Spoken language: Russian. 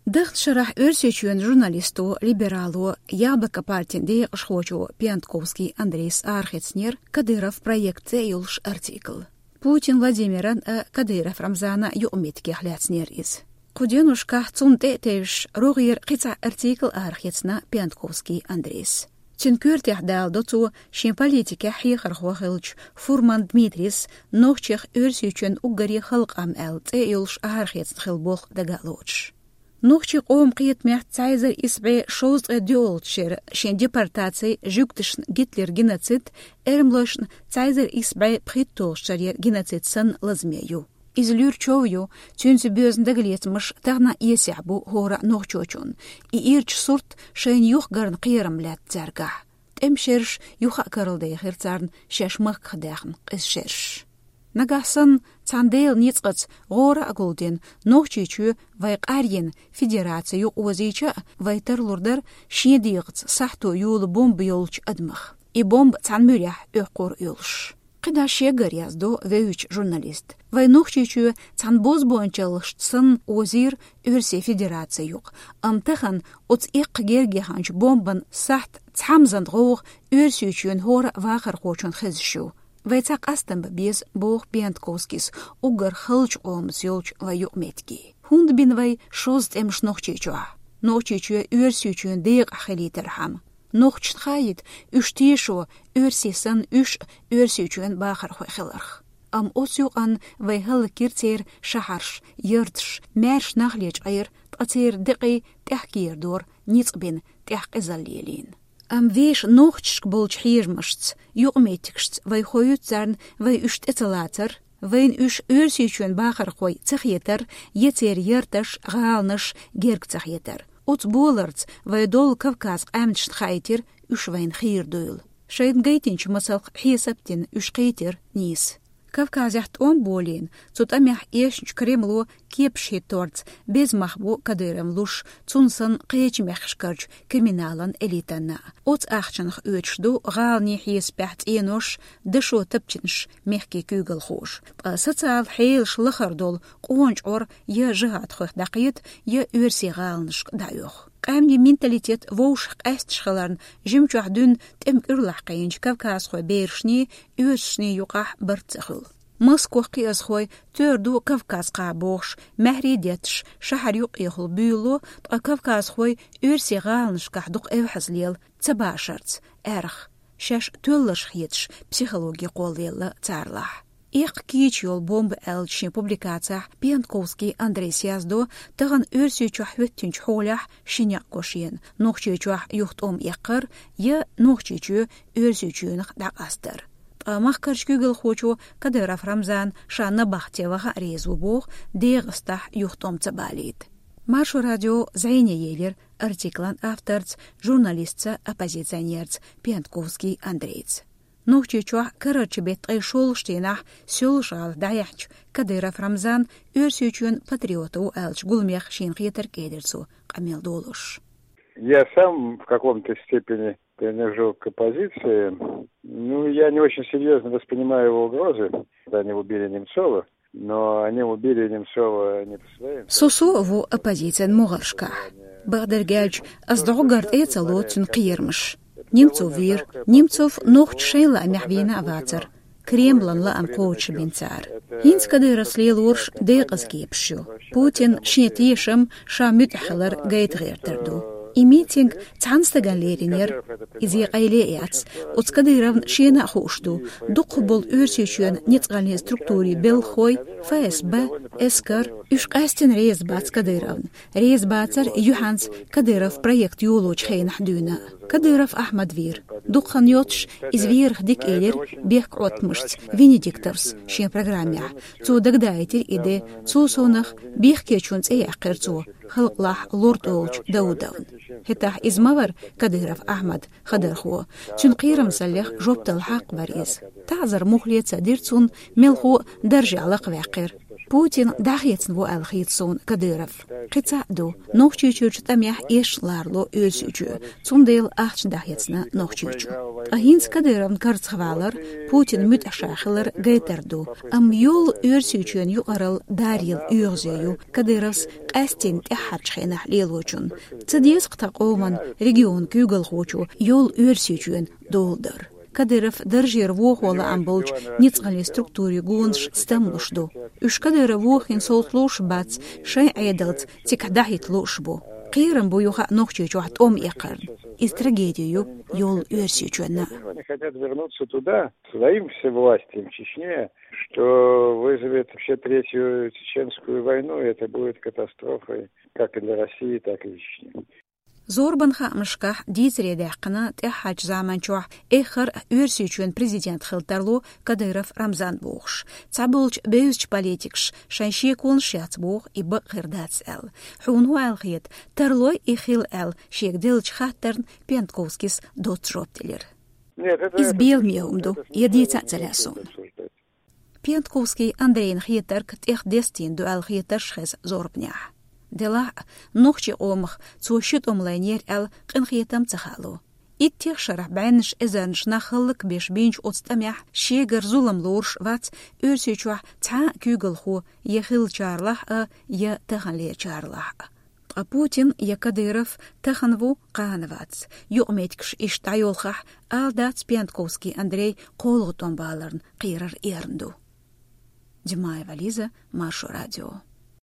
Дыхт шарах өрсечуен журналисту, либералу, Яблоко партинде шхочу Пьянтковский Андрейс Архецнер, Кадыров проект юлш артикл. Путин Владимиран Кадыров Рамзана юмитке хляцнер из. Куденушка цунте тевш рогир қица артикл Архецна Пьянтковский Андрейс. Тинкюртех дал доту шин политике хихар хохилч Фурман Дмитрис нохчех өрсечуен угари халк ам юлш Архецн хилбох дагалоч. Нухчи قوم قيت ميح تايزر إسبعي شوز ديول شير شين ديبارتاتي جوكتشن جيتلر جيناتيد إرملوشن تايزر إسبعي بخيتول شرير جيناتيد سن لازميو. إزلور چويو تونز بيوزن دقليت مش تغنا يسعبو هورا نوخچوچون. إيرج صورت شين يوخ غرن قيرم لات زارقاح. تمشيرش يوخا كارل دي خيرتارن شاش مخ خداخن قس شيرش. Нагасан цандейл ницqaц гора агулден нохчичу вайqaryen федерацию озича вайтерлурдар шнедиqц сахту юл бомб юлч адмах и бомб цанмурях öqor юлш қида шегар язду веуч журналист вай нохчичу цанбоз боенчалышсын озир өрсе федерация юк амтахан оц иq гергеханч бомбан сахт цамзанд гог өрсючүн хора вахар хочун хизшу Вайцак астам без бог Пьянтковскис угар хылч омс юлч ваю метки. Хунд бин вай шост эмш нохчичуа. Нохчичуа өрсючуен дейг ахелитерхам. Нохчт хайит үштешо өрсесан үш өрсючуен бахар хойхиларх. Ам осюган вай хыл киртер шахарш, йыртш, мерш нахлеч айр, тацер деки техкирдор, ницбин техкизаллиелин. Am wees nochtsch bolch hiermast, juqmetikst, wij gooit zijn, wij ust etelater, wij us ursiechen bacher gooi, zegjeter, jetzer jerters, gaalners, gergzegjeter. Ots bolerts, wij dol Kavkaz amtst geiter, us wijn gierduil. Scheiden geitinch masalch hiesaptin, us geiter, nies. Kavkaz echt onbolien, tot amjach eerst Kremlo kiepschitorts, bezmachbo Kadyrem lush, zunsan qeechmechschkarch, kriminalen elitana. Ots achtjench uitsdo, gaalni hiespecht enosh, desho tapchinch, mechke kugelhosh. Sozial heel schlacherdol, qoonch or, je jihatchog daqiet, je ursi gaalnisch dajoch. قامني مينتاليتيت ووش قاست شخلارن جمجوح دون تم إرلح قينج كافكاس خوي بيرشني يوشني يقاح برتخل مسكو قياس خوي تردو كافكاس قابوش مهري ديتش شحر يقيخل بيولو كافكاس خوي يرسي غالنش كحدوق اوحز ليل تباشرت ارخ شاش تولش خيتش بسيخولوجي قوليل تارلح Их кичьол бомб элчни публикациях Пьянтковский Андрейс язду таган өрсючах хөттүнч холях шиняк кошиен нохчучах юхтом якыр я нохчучу өрсючүнх дагастыр. Махкарч Google хочу Кадыров Рамзан шанна бахтеваха резу бог дегыстах юхтом цабалит. Маршу радио Зайне Елер артиклан авторц журналистца оппозиционерц Пьянтковский Андрейц. Нохчичуах карачебет шолштинах сёлшал даяч Кадыров Рамзан өрсючүн патриоту элч гулмех шинхетер кедерсу Камил Долуш. Я сам в каком-то степени принадлежу к оппозиции. Я не очень серьезно воспринимаю его угрозы. Они убили Немцова, но они убили Немцова не по своим. Сосу в оппозиции мугаршка. Багдергельч аздогард эцалотин кирмш. Немцов нохт шейла мехвина аватер. Кремлан ла амқоуч бинцар. Хинц Кадыров слил урш дейгаз гепшу. Путин шнетишем шамют ахлар гейтгертерду. И митинг цанстаган леринер изи гайлеяц. Оц Кадыров шена хушду. Дукбол өрсючүн нецгални структури белхой ФСБ эскар ушкастин резбац Кадыров. Резбацар Юханс Кадыров проект юлоч хейн хдуна. Кадыров Ахмад Вир. Дукхан йотш из вирх дик элер бех отмышц Венедиктовс шен программя. Цу дагдайтер иде цу сонах бех кечунц эяқырцу. Халклах лорд олч Даудовн. Хетах измавар Кадыров Ахмад Хадырху. Чун қирам саллех жоптал хақ бариз. Тазар мухлеца дирцун мелху даржалақ вақир. Путин дахецн во алхитсон Кадыров. Қицаду нохчучуч тамях эшларло ölsücü. Цундел ахч дахецна нохчучу. Ахинс Кадыровн карцхвалар Путин мүт ашахылар гайтерду. Ам юл өрсючен юqarал дарил үйгзею Кадыровс қастен тахачхена лелочун. Цдес қтақоман регион кюгал хочу юл өрсючен долдар. Кадыров держир вохола амболч ницгали структуре гунш стамлушду. Уж Кадыров вохин солтлуш бац шай айдалц тикадахит лушбу. Қирам буюха нохчу чуат икарн. Из трагедию юл өрсючена. Они хотят вернуться туда, своим всевластием в Чечне, что вызовет вообще третью чеченскую войну, и это будет катастрофой как и для России, так и Чечни. Зорбан хамшках дизредахкана тахач заманчуах эхар өрсючен президент хилтарлу Кадыров Рамзан бухш. Цабулч беюзч политикш шаншие кулншяц бух и бакырдац эл. Хуну алхет тарлой и хил эл шегдилч хаттерн Пентковскис дотшоптелер. Избил меумду едица целясон. Пентковский Андрейн хитерк тех дестин дуал хитершхез зорбнях. Дела нохчи омх цушит омлайнер эл қынхиетам цахалу. Иттех шарах байнш эзанш нахылык беш бинч отстамях шегер зулам лорш вац өрсючуах ца кюгылху ехил чарлах я таханле чарлах. А Путин я Кадыров таханву қанвац. Юметкш иштайолхах алдац Пентковский Андрей қолғытон баларн қирар ернду. Димаева Лиза, Маршу радио.